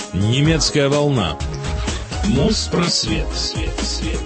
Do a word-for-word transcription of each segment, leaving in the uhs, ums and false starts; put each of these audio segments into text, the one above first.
Немецкая волна. Моспросвет. Свет, свет.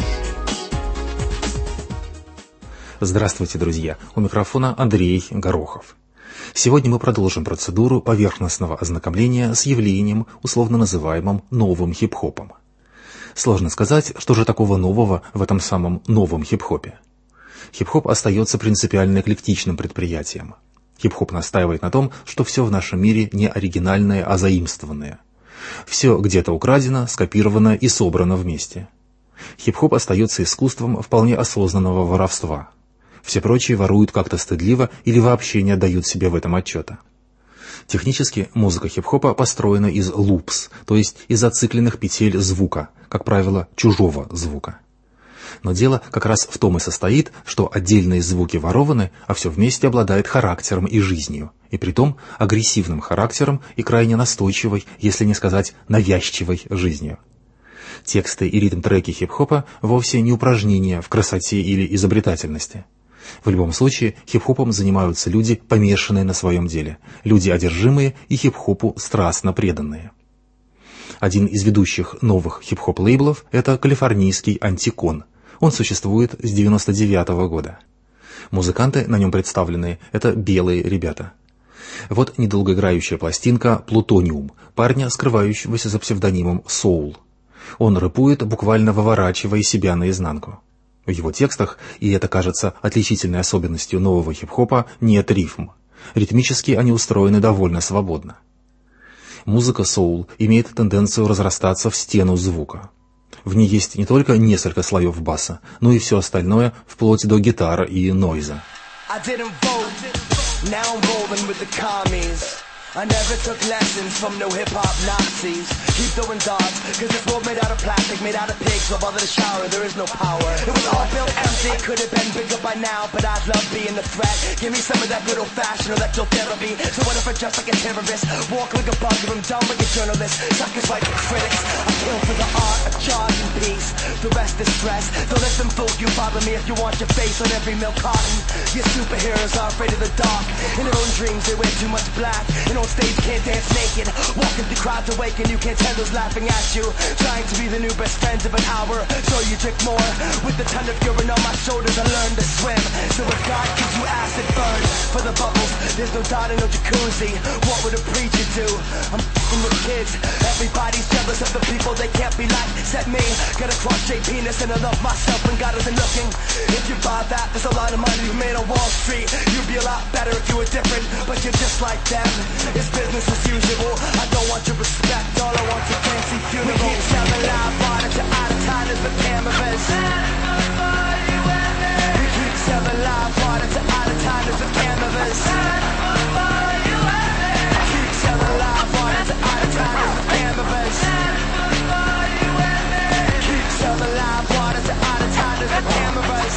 Здравствуйте, друзья! У микрофона Андрей Горохов. Сегодня мы продолжим процедуру поверхностного ознакомления с явлением, условно называемым новым хип-хопом. Сложно сказать, что же такого нового в этом самом новом хип-хопе. Хип-хоп остается принципиально эклектичным предприятием. Хип-хоп настаивает на том, что все в нашем мире не оригинальное, а заимствованное. Все где-то украдено, скопировано и собрано вместе. Хип-хоп остается искусством вполне осознанного воровства. Все прочие воруют как-то стыдливо или вообще не отдают себе в этом отчета. Технически музыка хип-хопа построена из лупс, то есть из зацикленных петель звука, как правило, чужого звука. Но дело как раз в том и состоит, что отдельные звуки ворованы, а все вместе обладает характером и жизнью, и притом агрессивным характером и крайне настойчивой, если не сказать навязчивой жизнью. Тексты и ритм-треки хип-хопа вовсе не упражнения в красоте или изобретательности. В любом случае, хип-хопом занимаются люди, помешанные на своем деле, люди одержимые и хип-хопу страстно преданные. Один из ведущих новых хип-хоп-лейблов – это калифорнийский «Антикон». Он существует с девяносто девятого года. Музыканты на нем представленные – это белые ребята. Вот недолгоиграющая пластинка «Плутониум» парня, скрывающегося за псевдонимом «Соул». Он рэпует, буквально выворачивая себя наизнанку. В его текстах, и это кажется отличительной особенностью нового хип-хопа, нет рифм. Ритмически они устроены довольно свободно. Музыка соул имеет тенденцию разрастаться в стену звука. В ней есть не только несколько слоев баса, но и все остальное, вплоть до гитары и нойза. I never took lessons from no hip-hop Nazis. Keep throwing darts, cause this world made out of plastic, made out of pigs, so bother to shower, there is no power. It was all built empty, could have been bigger by now, but I'd love being the threat. Give me some of that good old-fashioned electrotherapy. So what if I dress like a terrorist, walk like a bug, if I'm dumb like a journalist, suckers like critics. I kill for the art of charging peace, the rest is stress. Don't let them fool you, bother me if you want your face on every milk carton. Your superheroes are afraid of the dark, in their own dreams they wear too much black. And on stage can't dance naked, walking through crowds awake and you can't tell who's laughing at you. Trying to be the new best friends of an hour, so you drink more. With a ton of urine on my shoulders I learned to swim. So if God gives you acid burn for the bubbles, there's no doubt in no jacuzzi. What would a preacher do? I'm f***ing with kids. Everybody's jealous of the people they can't be like. Except me, got a cross-shaped penis and I love myself when God isn't looking. If you buy that, there's a lot of money you made on Wall Street. You'd be a lot better if you were different, but you're just like them. It's business as usual. I don't want your respect, all I want is a fancy funeral. We keep selling live water to out of towners with cameras. We keep selling live water to out of towners with cameras. We keep selling live water to out of towners with cameras. We keep selling live water to out of towners with cameras.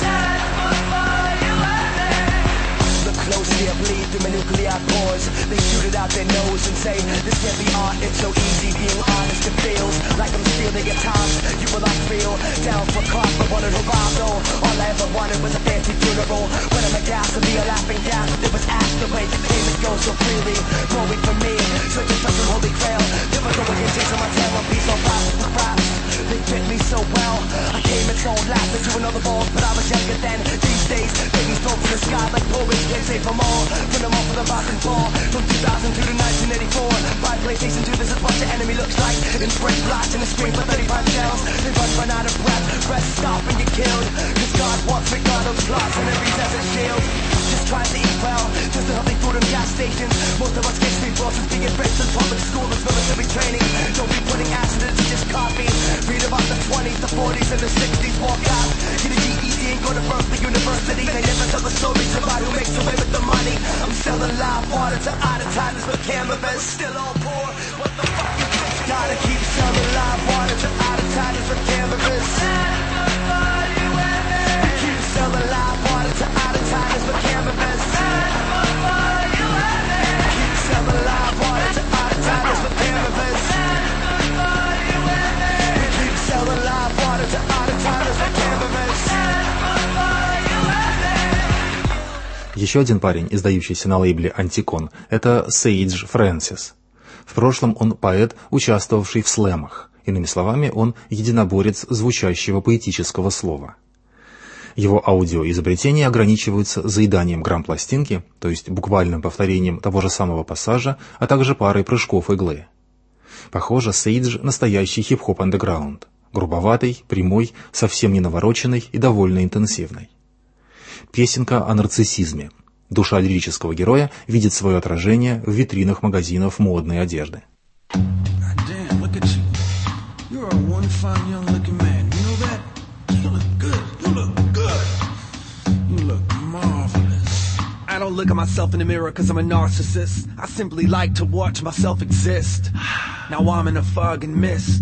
Closely I bleed through my nuclear pores. They shoot it out their nose and say, this can't be art, it's so easy being honest. It feels like I'm stealing your time. You will not feel down for cost, but wanted to rob though. All I ever wanted was a fancy funeral. When I'm a gas, I'll be a laughing gas. There was ash the way you came and go so freely. Going for me, searching for some holy grail. Never go against chasing my tail on peace on fast with raps. They fit me so well. I came and thrown laughter to another ball, but I was younger then. These days, babies thrown from the sky like poets. Can't save them all. From them off of the rock and ball. From two thousand two to nineteen eighty-four. By PlayStation two, this is what your enemy looks like. In spray blotch and a screen for thirty-five shells. They run, run out of breath. Breath stop and get killed. Cause God wants McDonald's plots and every desert shield. Just trying to eat well, just to help me through them gas stations. Most of us get street bosses, being raised in public school as military training. Don't be putting acid into just coffee. Read about the twenties, the forties, and the sixties. Walk out, get a G E D and go to Berkeley University. They never tell the stories about who makes away with the money. I'm selling live water to out-of-towners with cannabis. Still on poor, what the fuck you think? Gotta keep selling live water to out-of-towners with cannabis. We keep selling live water to out-of-towners with cannabis. We keep selling live water to out-of-towners with cannabis. We keep selling live water to out-of-towners with cannabis. Еще один парень, издающийся на лейбле «Антикон», это Сейдж Фрэнсис. В прошлом он поэт, участвовавший в слэмах. Иными словами, он единоборец звучащего поэтического слова. Его аудиоизобретения ограничиваются заеданием грамм пластинки, то есть буквальным повторением того же самого пассажа, а также парой прыжков иглы. Похоже, Сейдж – настоящий хип-хоп андеграунд. Грубоватый, прямой, совсем не навороченный и довольно интенсивный. Песенка о нарциссизме. Душа лирического героя видит свое отражение в витринах магазинов модной одежды. I don't look at myself in the mirror cause I'm a narcissist. I simply like to watch myself exist. Now I'm in a fog and mist.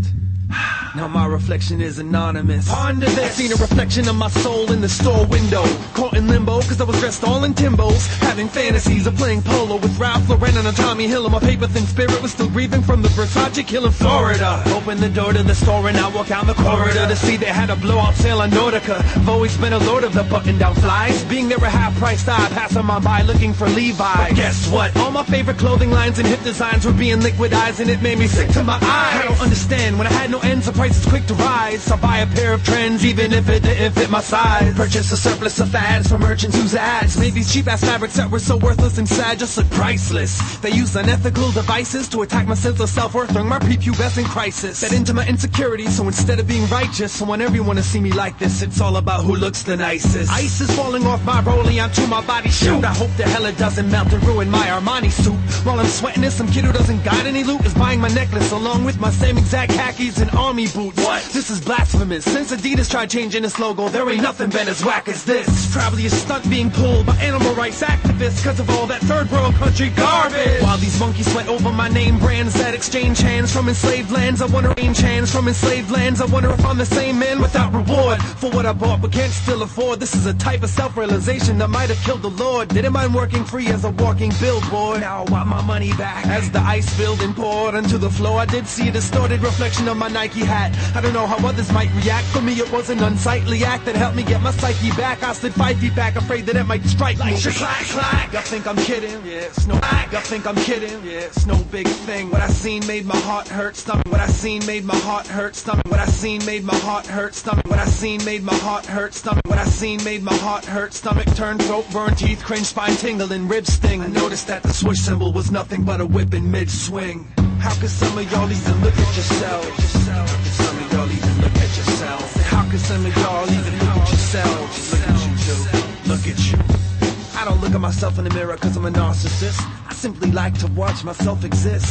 Now my reflection is anonymous. Ponder this. I seen a reflection of my soul in the store window. Caught in limbo cause I was dressed all in Timbos. Having fantasies of playing polo with Ralph Lauren and a Tommy Hill. And my paper thin spirit was still grieving from the Versace kill in Florida. Open the door to the store and I walk out the corridor to see they had a blowout sale on Nautica. I've always been a lord of the button down flies. Being never half priced, I pass on my by looking for Levi's. But guess what? All my favorite clothing lines and hip designs were being liquidized and it made me sick to my eyes. I don't understand when I had no ends of prices quick to rise. I'll buy a pair of trends even if it didn't fit my size. Purchase a surplus of fads from merchants whose ads made these cheap ass fabrics that were so worthless and sad just look priceless. They use unethical devices to attack my sense of self-worth during my prepubescent crisis. Fed into my insecurities, so instead of being righteous, I want everyone to see me like this. It's all about who looks the nicest. Ice is falling off my rollie onto my body. Shoot, I hope the hell it doesn't melt and ruin my Armani suit. While I'm sweating this, some kid who doesn't got any loot is buying my necklace along with my same exact khakis and army boots. What? This is blasphemous. Since Adidas tried changing its logo, there ain't nothing been as whack as this. It's probably a stunt being pulled by animal rights activists cause of all that third world country garbage. While these monkeys sweat over my name brands that exchange hands from enslaved lands, I wonder change hands from enslaved lands. I wonder if I'm the same man without reward for what I bought but can't still afford. This is a type of self-realization that might have killed the Lord. Didn't mind working free as a walking billboard. Now I want my money back. As the ice filled and poured onto the floor, I did see a distorted reflection of my Nike hat. I don't know how others might react. For me it was an unsightly act that helped me get my psyche back. I slid five feet back, afraid that it might strike me. Like clack, clack. Y'all think I'm kidding? Yeah, it's no Y'all think I'm kidding? Yeah, it's no big thing. What I seen made my heart hurt stomach. What I seen made my heart hurt stomach. What I seen made my heart hurt stomach. What I seen made my heart hurt stomach. What I seen made my heart hurt stomach. Turn, throat, burn, teeth, cringe, spine tingle, and ribs sting. I noticed that the swoosh symbol was nothing but a whip in mid-swing. How could some of y'all even look at yourselves? How could some of y'all even look at yourselves? How could some of y'all even look at yourselves? Look at you too. Look at you. I don't look at myself in the mirror cause I'm a narcissist. I simply like to watch myself exist.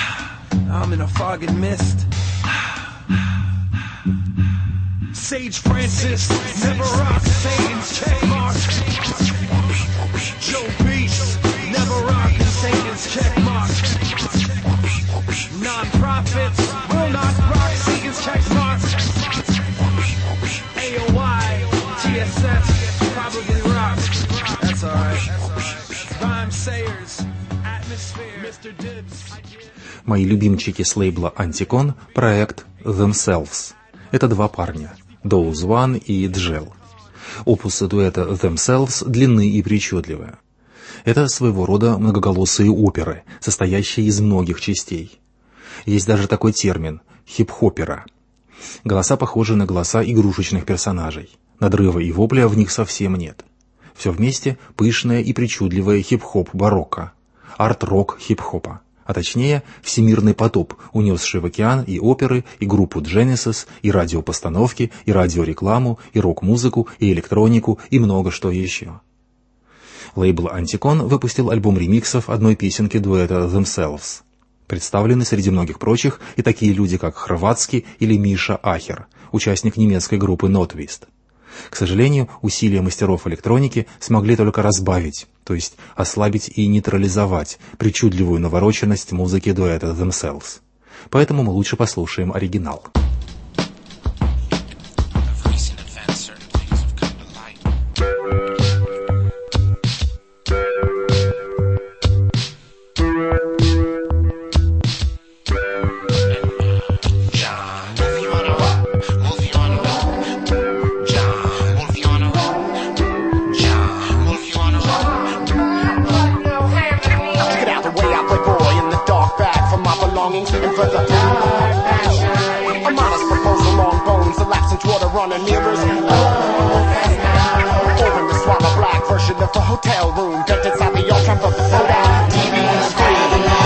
I'm in a fog and mist. Sage Francis, never rock Satan's check mark. Joe Beast, never rock Satan's check mark. Non-profits will not rock Satan's check mark. A O I, T S S, probably rock. That's alright. Rhyme Sayers, Atmosphere, мистер Dibs. Мои любимчики с лейбла Anticon – проект Themselves. Это два парня – Doze One и Джел. Опусы дуэта Themselves длинны и причудливы. Это своего рода многоголосые оперы, состоящие из многих частей. Есть даже такой термин – хип-хопера. Голоса похожи на голоса игрушечных персонажей. Надрыва и вопля в них совсем нет. Все вместе пышное и причудливое хип-хоп барокко, арт-рок хип-хопа. А точнее, всемирный потоп, унесший в океан и оперы, и группу Genesis, и радиопостановки, и радиорекламу, и рок-музыку, и электронику, и много что еще. Лейбл Anticon выпустил альбом ремиксов одной песенки дуэта Themselves. Представлены среди многих прочих и такие люди, как Хрватский или Миша Ахер, участник немецкой группы Notwist. К сожалению, усилия мастеров электроники смогли только разбавить, то есть ослабить и нейтрализовать причудливую навороченность музыки дуэта Themselves. Поэтому мы лучше послушаем оригинал. My longings and for the dark passion. A modest proposal, long bones, a lapse into water running mirrors. Oh, that's now. Or in the swallow black version of a hotel room, decked inside the all trap of the photo. T V screen.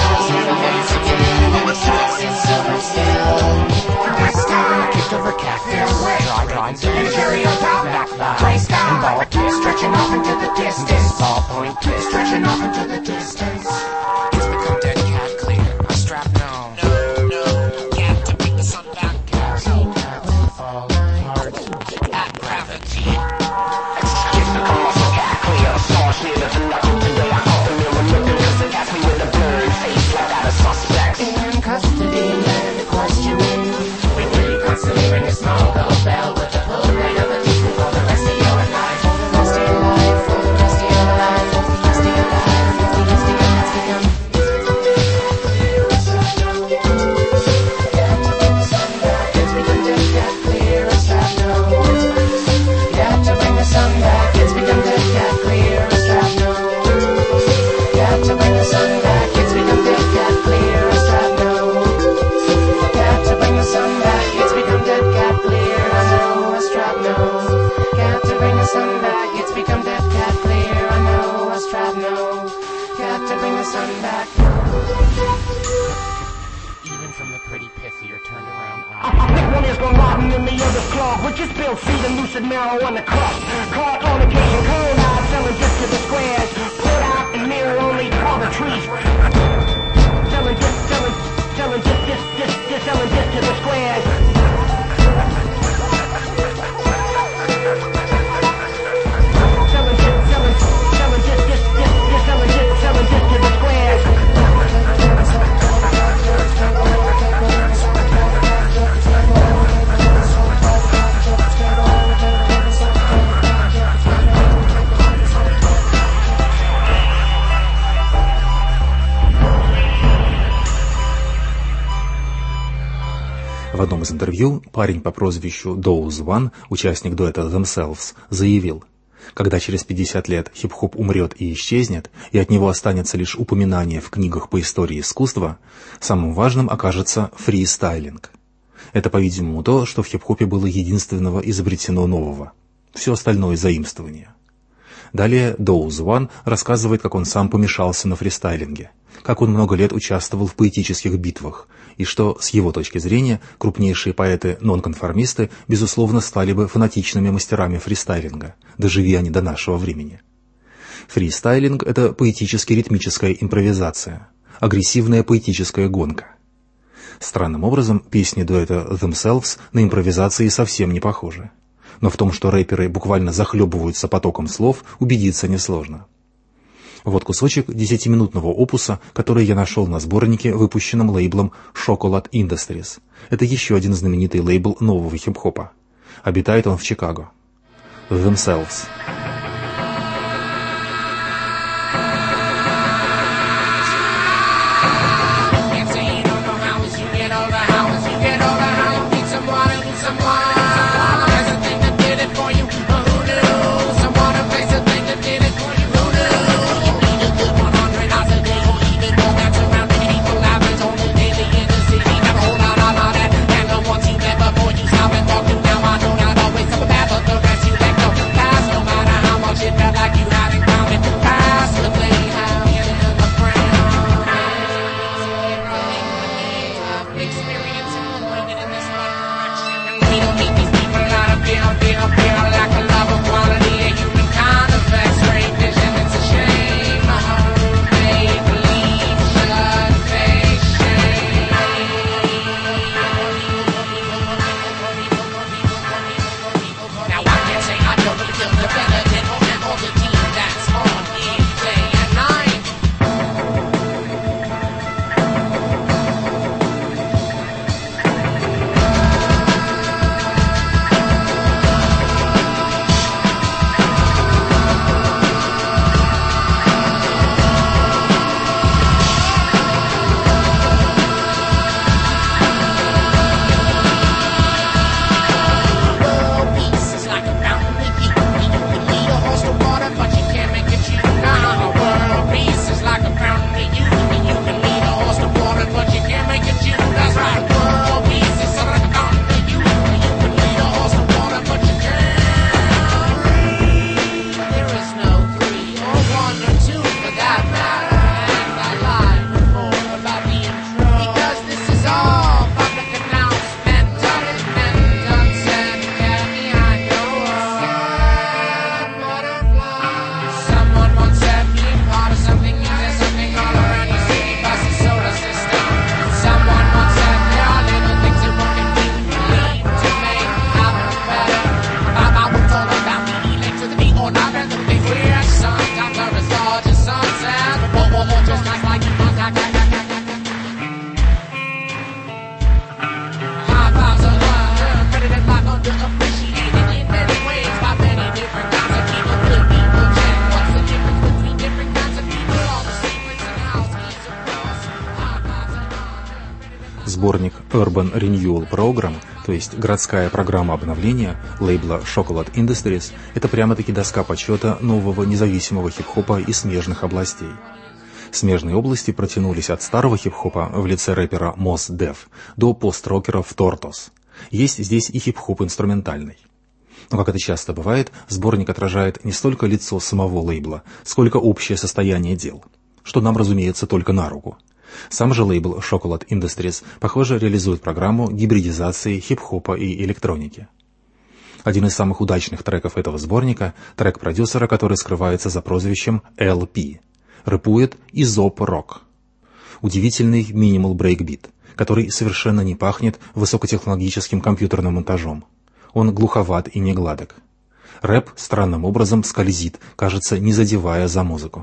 Over cactus, dry lines, and cherry on top, gray sky, and ball kiss, stretching off into the distance, ballpoint kiss, stretching off into the distance. It's become dead cat clear, a strap no, no, no, cat to bring the sun back, cat, cat will fall apart at gravity. It's become muscle cat clear, saw near the knuckle today. I call the mirror looking, cause it cast me with a blurred face like out of suspects. In custody and questioning. Considering a small gold bell with a full ring of a teeth for the rest of your life, for the rest of your life, for the rest of your life, for the rest of your life, for the rest of your life to come. It's become dead cat clear as shrapnel. You have to bring the sun back. It's become dead cat clear as shrapnel. You have to bring the sun back. It's become dead cat clear as shrapnel. You have to bring the sun back. Dead cat clear, I know a strap no. Got to bring the sun back, it's become dead cat clear, I know a strap no. Got to bring the sun back. Even from the pretty pithier turned around eye. I think one is gone rotten and the other's clogged, which is spilled seed and lucid marrow on the crust. Caught on occasion, cold eyes selling just to the squares. Put out and mirror only for the trees. Selling just, selling, selling just, just, just, just, selling just to the squares. В одном из интервью парень по прозвищу Doze One, участник дуэта Themselves, заявил: когда через пятьдесят лет хип-хоп умрет и исчезнет, и от него останется лишь упоминание в книгах по истории искусства, самым важным окажется фристайлинг. Это, по-видимому, то, что в хип-хопе было единственного изобретено нового. Все остальное — заимствование. Далее Doze One рассказывает, как он сам помешался на фристайлинге, как он много лет участвовал в поэтических битвах, и что, с его точки зрения, крупнейшие поэты-нонконформисты, безусловно, стали бы фанатичными мастерами фристайлинга, доживи они до нашего времени. Фристайлинг — это поэтически-ритмическая импровизация, агрессивная поэтическая гонка. Странным образом, песни дуэта Themselves на импровизации совсем не похожи. Но в том, что рэперы буквально захлебываются потоком слов, убедиться несложно. Вот кусочек десятиминутного опуса, который я нашел на сборнике, выпущенном лейблом Chocolate Industries. Это еще один знаменитый лейбл нового хип-хопа. Обитает он в Чикаго. Themselves. Сборник Urban Renewal Program, то есть городская программа обновления лейбла Chocolate Industries, это прямо-таки доска почета нового независимого хип-хопа из смежных областей. Смежные области протянулись от старого хип-хопа в лице рэпера Mos Def до пост-рокеров Tortoise. Есть здесь и хип-хоп инструментальный. Но, как это часто бывает, сборник отражает не столько лицо самого лейбла, сколько общее состояние дел, что нам, разумеется, только на руку. Сам же лейбл Chocolate Industries, похоже, реализует программу гибридизации хип-хопа и электроники. Один из самых удачных треков этого сборника – трек продюсера, который скрывается за прозвищем эл пи. Рэпует Изоп Рок. Удивительный минимал брейкбит, который совершенно не пахнет высокотехнологическим компьютерным монтажом. Он глуховат и негладок. Рэп странным образом скользит, кажется, не задевая за музыку.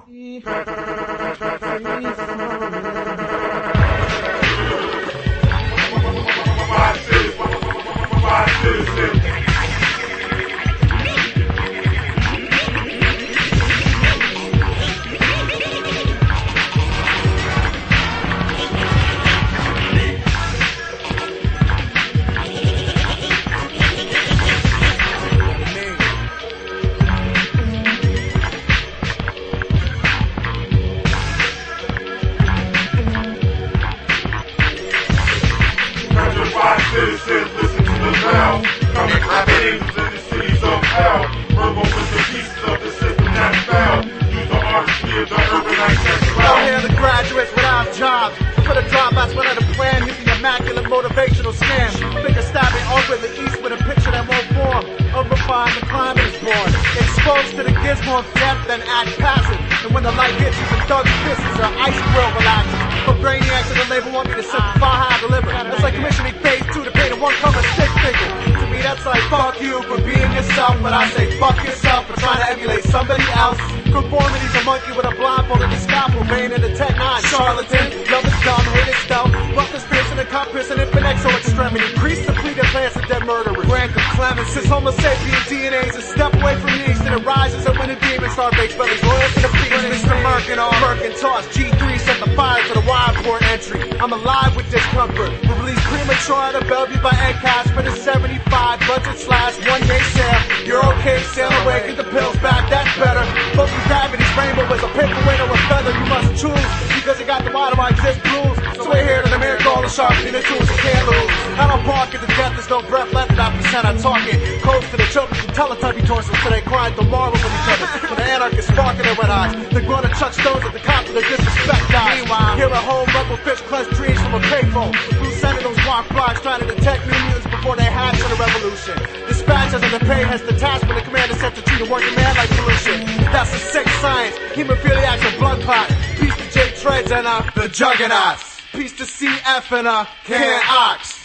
Citizens, listen to the bell. Coming from the angels in the cities of hell. Verbal with the pieces of the system that fell. Use the artistry of the urbanite sex well. Out here the graduates without jobs. For the dropouts without a plan. Hit the immaculate motivational scam. Think of stabbing over the east with a picture that won't form. Unrefined, the climate is born. Exposed to the gizmo of death, then act passive. And when the light hits you, the thug pisses or ice grill relaxes. But brainiacs in the label want me to simplify how I deliver. That's like commissioning phase two to paint a one-color stick figure. To me, that's like fuck you for being yourself, but I say fuck yourself for trying to emulate somebody else. Conformity's a monkey with a blindfold and a scalpel, vein in the tech nine. Charlatan, love is dumb, hate is stealth. Rough is piercing and cop piercing, infinite exo extremity. Crease the plea that plans of dead murderers. Grant of clemens, since homo sapien D N A's a step away from the east and it rises up when the demons start baked bellies. Loyal to the beast, Mister Merkin on Merkintosh. G three set the fire to the wide port entry. I'm alive with discomfort. We release premature out of Bellevue by N C A S for the seventy-five budget slash one day sale. You're okay, sail away, get the pills back, that's better. But from gravity's rainbow is a paperweight or a feather. You must choose because it got the bottom I exist blues. So we're here to the miracle all the sharply, the tools you can't lose. I don't bark at the death, there's no breath left and I percent I talk it. Close to the children from Teletubby torsos till they crying the marbles of each other. When the anarchists sparking their red eyes, they're going to chuck stones at the cops with their disrespect guys. Meanwhile, here at home, rebel fish clutch dreams from a payphone. Blue sentinels walk flies trying to detect new mutants before they hatch in a revolution. Dispatchers of the pay has detached when the commander set to treat a working man like pollution. That's a sick science, hemophiliacs and blood clot. Peace to J Treads and uh, the Juggernauts. Peace to C F and uh, Can Ox.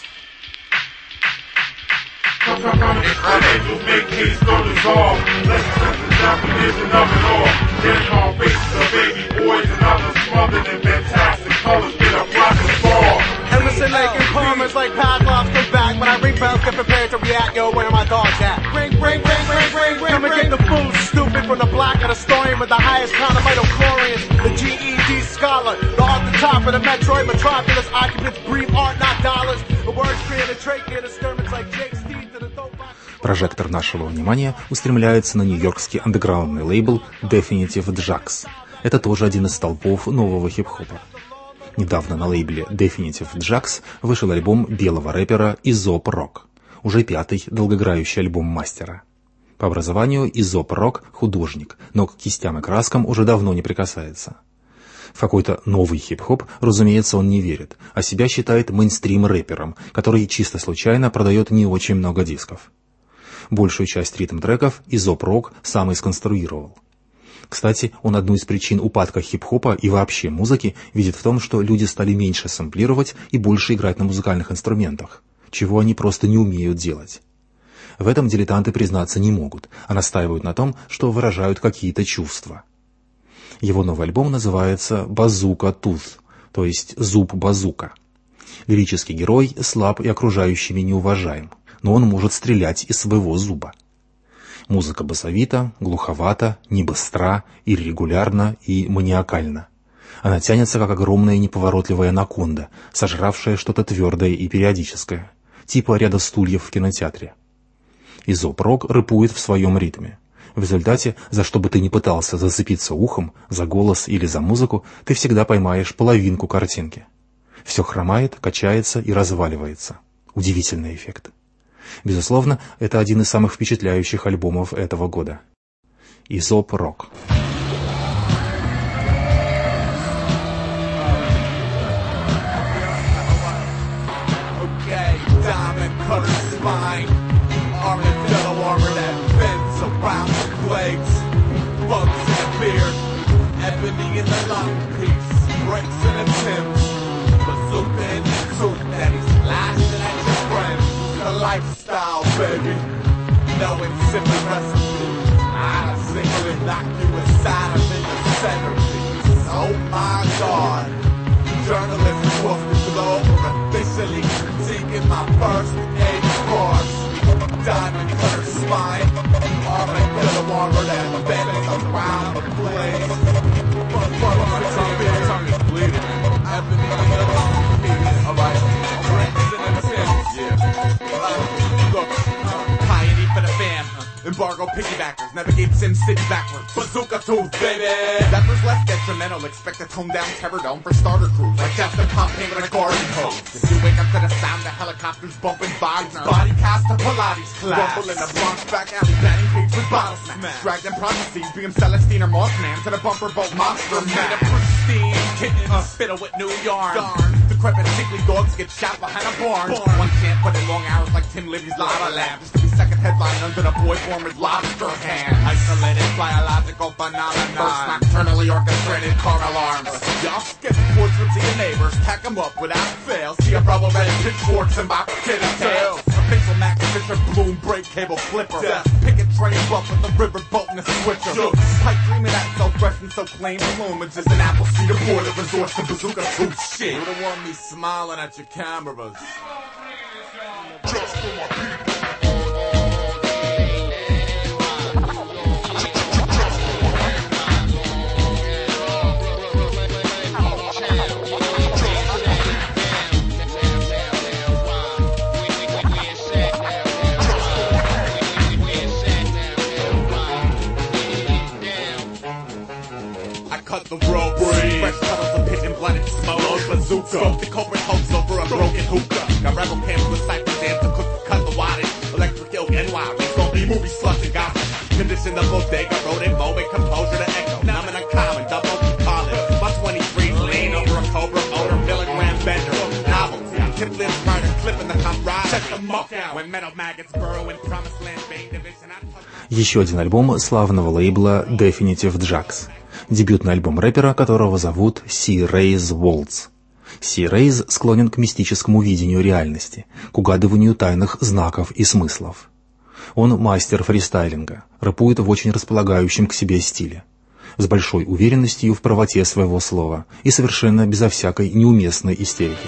An angels make peace go dissolve. Let's set the definition of it all. Getting on faces of baby boys and others smothered in fantastic colors. Get a flock and fall. Emerson, Lake, and Palmer's like Pavlov's come back. When I ring bells, get prepared to react. Yo, where are my dogs at? Ring, ring, ring, ring, ring, ring. Come and get the food, stupid, from the block of the historian with the highest count of mitochondrians. The G E D scholar, the off the top of the Metroid metropolis. Occupants breathe art, not dollars. The words create a trachea, the skirmish like Jake's teeth to the dope box. Прожектор нашего внимания устремляется на нью-йоркский андеграундный лейбл Definitive Jux. Это тоже один из столпов нового хип-хопа. Недавно на лейбле Definitive Jux вышел альбом белого рэпера Изоп Рок, уже пятый долгоиграющий альбом мастера. По образованию Изоп Рок художник, но к кистям и краскам уже давно не прикасается. В какой-то новый хип-хоп, разумеется, он не верит, а себя считает мейнстрим-рэпером, который чисто случайно продает не очень много дисков. Большую часть ритм-треков Изоп Рок сам и сконструировал. Кстати, он одну из причин упадка хип-хопа и вообще музыки видит в том, что люди стали меньше сэмплировать и больше играть на музыкальных инструментах, чего они просто не умеют делать. В этом дилетанты признаться не могут, а настаивают на том, что выражают какие-то чувства. Его новый альбом называется «Базука Туз», то есть «Зуб-базука». Лирический герой слаб и окружающими неуважаем, но он может стрелять из своего зуба. Музыка басовита, глуховата, не быстра, иррегулярна и маниакальна. Она тянется, как огромная неповоротливая анаконда, сожравшая что-то твердое и периодическое, типа ряда стульев в кинотеатре. Изоп-рок рэпует в своем ритме. В результате, за что бы ты ни пытался зацепиться ухом, за голос или за музыку, ты всегда поймаешь половинку картинки. Все хромает, качается и разваливается. Удивительный эффект. Безусловно, это один из самых впечатляющих альбомов этого года. Изоп-рок. Ebony in the long piece, breaks in a Tim's, bazooka in the suit that he's flashing at your friends. The lifestyle, baby, no insipid recipe. Not a single innocuous atom in the centerpiece. Oh my God, journalists across the globe are officially critiquing my first eight course. Diamond cutter spine, armadillo armor that bends around the place. Tongue is bleeding. Ebony in the long piece. Alright, drinks in the Tim's. Yeah. Look, piety for the fam. Embargo piggybackers, navigate Sim City backwards. Bazooka tooth, baby! Rappers less detrimental, expect a toned down terror dome for starter crews. Like Justin Pompey with a garden hose. If you wake up to the sound of helicopters bumping vibes, body cast to Pilates class. Rumble in the Bronx back alley, batting pigs with bottle smash. Dragged in prophecies, being Celestine or Mothman to the bumper boat monster man. Made a pristine kitten, uh, spittle with new yarn. Darn. Decrepit sickly dogs get shot behind a barn. barn. One can't put in long hours like Tim Libby's lava lab. Just to be second headline under the boy former's lobster hand. Isolated biological phenomenon. First nocturnally orchestrated car alarms. Y'all skip portraits of your neighbors, pack them up without fail. See a rubber red pitchforks and box kid tails. A pixel max Fisher Bloom break cable flipper. Death. Picket train buff with a river boat and a switcher. Yo, pipe dreaming that so fresh and so plain plumage is an apple cedar boy that resorts to bazooka tooth shit. You don't want me smiling at your cameras. Just for my people. Cut the road, breathe. Fresh puddles of pigeon blood and smoke. Bazooka. Smoke the culprit hopes over a broken hookah. Got rebel camps with cypher dance to cook, cut the wattage. Electric ilk and wild. It's gonna be movie sluts and gossip. Condition the bodega, road and moment, composure to echo. Numb and uncommon, double college. My twenty-threes lean over a cobra, owner, milligram bender. Novels. Tip lips, rider, clipping the camaraderie. Check them up down. When metal maggots burrow in promised land, bang division. Еще один альбом славного лейбла Definitive Jux. Дебютный альбом рэпера, которого зовут Си Рейз Волтс. Си Рейз склонен к мистическому видению реальности, к угадыванию тайных знаков и смыслов. Он мастер фристайлинга, рэпует в очень располагающем к себе стиле, с большой уверенностью в правоте своего слова и совершенно безо всякой неуместной истерики.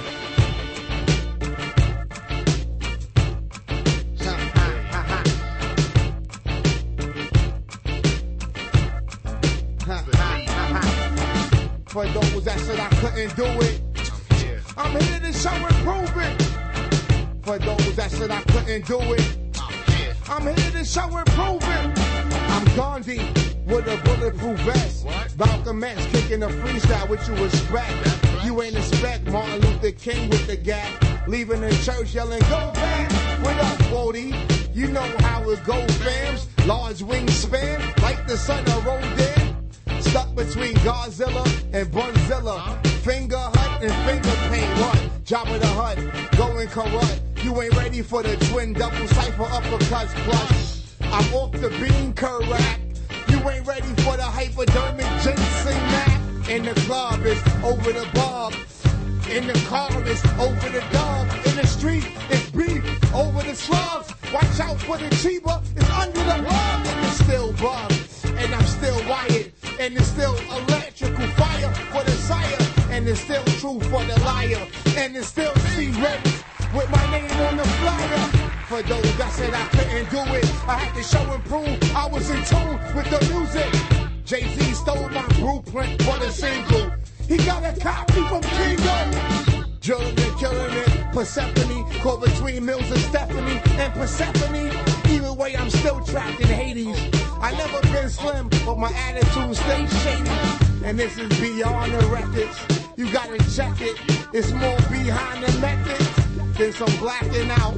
For those that said I couldn't do it, I'm here to show and prove it. For those that said I couldn't do it, I'm here to show and prove it. I'm Gandhi with a bulletproof vest. Malcolm X kicking a freestyle, what you expect? You ain't expect Martin Luther King with the gap. Leaving the church yelling, go back. What up, forty? You know how it goes, fams. Large wingspan, like the sun of Rodin. Stuck between Godzilla and Bunzilla. Finger hut and finger paint. What? Jabba the Hutt, going corrupt. You ain't ready for the twin double cipher uppercuts. Plus, I'm off the bean correct. You ain't ready for the hypodermic ginseng nap. In the club, it's over the bob. In the car, it's over the dog. In the street, it's beef over the slugs. Watch out for the cheaper, it's under the log. And it's still bug, and I'm still wired. And it's still electrical fire for the sire. And it's still true for the liar. And it's still C-Race with my name on the flyer. For those that said I couldn't do it, I had to show and prove I was in tune with the music. Jay-Z stole my blueprint for the single. He got a copy from Kingo. Drilling and killing it, Persephone, caught between Mills and Stephanie and Persephone. Either way, I'm still trapped in Hades. I never been slim, but my attitude stays shady. And this is beyond the records. You gotta check it. It's more behind the methods than some blacking out.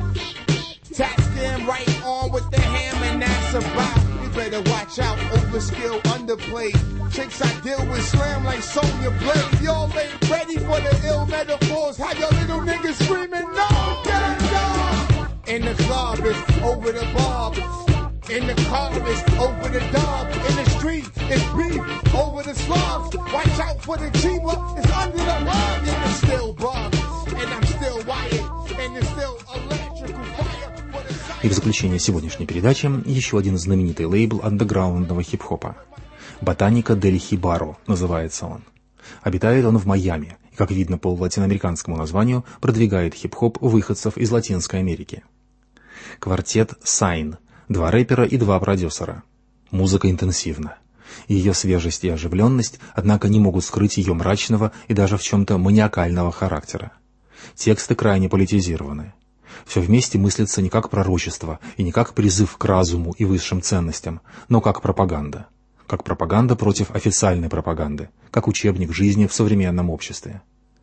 Tax them right on with the ham, and that's about. You better watch out, overskill, underplayed. Chicks I deal with slam like Sonya Blade. Y'all ain't ready for the ill metaphors. How your little niggas screaming, no, get it, no. In the club, it's over the bob. In the car, it's over the dub. In the street, it's beef over the slugs. Watch out for the cheaper, it's under the rug. And it's still bugs, and I'm still wired, and it's still electrical fire. И в заключение сегодняшней передачи еще один знаменитый лейбл андеграундного хип-хопа. «Ботаника дель Хибаро» называется он. Обитает он в Майами, и, как видно по латиноамериканскому названию, продвигает хип-хоп выходцев из Латинской Америки. Квартет «Сайн». Два рэпера и два продюсера. Музыка интенсивна. Ее свежесть и оживленность, однако, не могут скрыть ее мрачного и даже в чем-то маниакального характера. Тексты крайне политизированы. Все вместе мыслится не как пророчество и не как призыв к разуму и высшим ценностям, но как пропаганда. Как пропаганда против официальной пропаганды, как учебник жизни в современном обществе.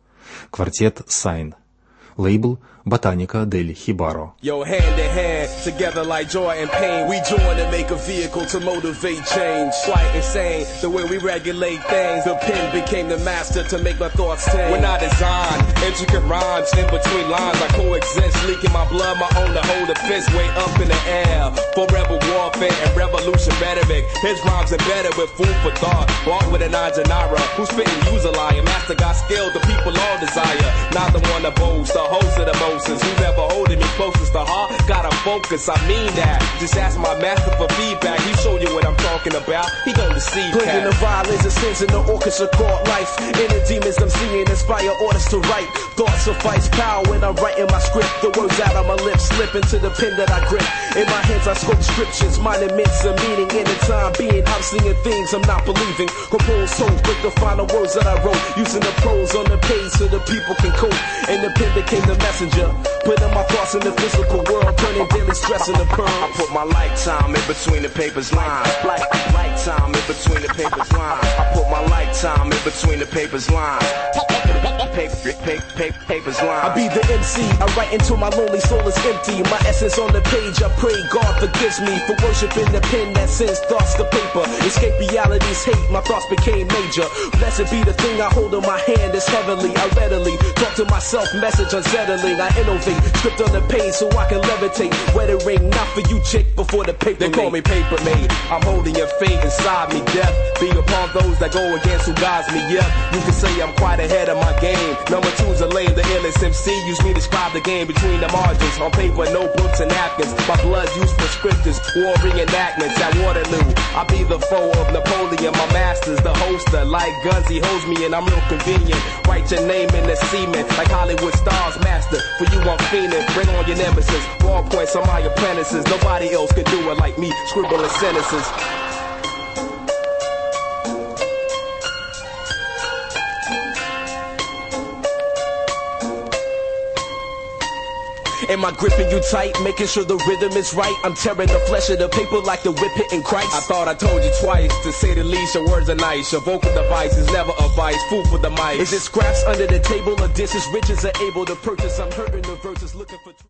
Квартет «Сайн». Лейбл «Ботаника дель Хибаро». Yo, hand in hand, together like joy and pain, we join to make a vehicle to motivate change. Quite insane, the way we regulate things. The pen became the master to make my thoughts tame. When I design intricate rhymes in between lines, I coexist, leaking my blood, my own to hold a fist way up in the air. For rebel warfare and revolution rhetoric, his rhymes embedded with food for thought. Walk with an Ajanara, who's spitting use a liar. Master got skill, the people all desire. Not the one to boast, the host of the most. Who's ever holding me closest to heart? Gotta focus, I mean that. Just ask my master for feedback. He show you what I'm talking about. He gon' deceive. Playing the violins and sins in the orchestra called life. Inner demons I'm seeing inspire orders to write. Thoughts suffice power when I'm writing my script. The words out of my lips slip into the pen that I grip. In my hands I scope scriptures, mine immense a meaning. In the time being, I'm singing things I'm not believing. Compose souls, break the final words that I wrote. Using the prose on the page so the people can cope. And the pen became the messenger. Putting my thoughts in the physical world, turning daily stress into pearls. I put my lifetime in between the paper's lines. Like, lifetime in between the paper's lines. I put my lifetime in between the paper's lines. Paper, paper, paper, paper's lines. I be the M C, I write until my lonely soul is empty. My essence on the page, I pray God forgives me for worshiping the pen that sends thoughts to paper. Escape reality's hate, my thoughts became major. Blessed be the thing I hold in my hand, it's heavenly. I readily talk to myself, message unsettling. I innovate, script on the page so I can levitate. Wedding ring, not for you, chick, before the paper. They call me paper made. I'm holding your fate inside me, death. Be upon those that go against who guides me, yeah. You can say I'm quite ahead of my game. Number two's a lame, the illest M C. Use me to describe the game between the margins. On paper, notebooks and napkins. My blood used for scriptures, war reenactments at Waterloo. I be the foe of Napoleon. My master's the hoster. Like guns, he holds me and I'm real convenient. Write your name in the cement like Hollywood stars, master. For you, I'm fiending. Bring on your nemesis. Ballpoints on my apprentices. Nobody else could do it like me. Scribbling sentences. Am I gripping you tight, making sure the rhythm is right? I'm tearing the flesh of the paper like the whip hitting Christ. I thought I told you twice, to say the least, your words are nice. Your vocal device is never a vice, food for the mic. Is it scraps under the table or dishes riches are able to purchase? I'm hurting the verses looking for...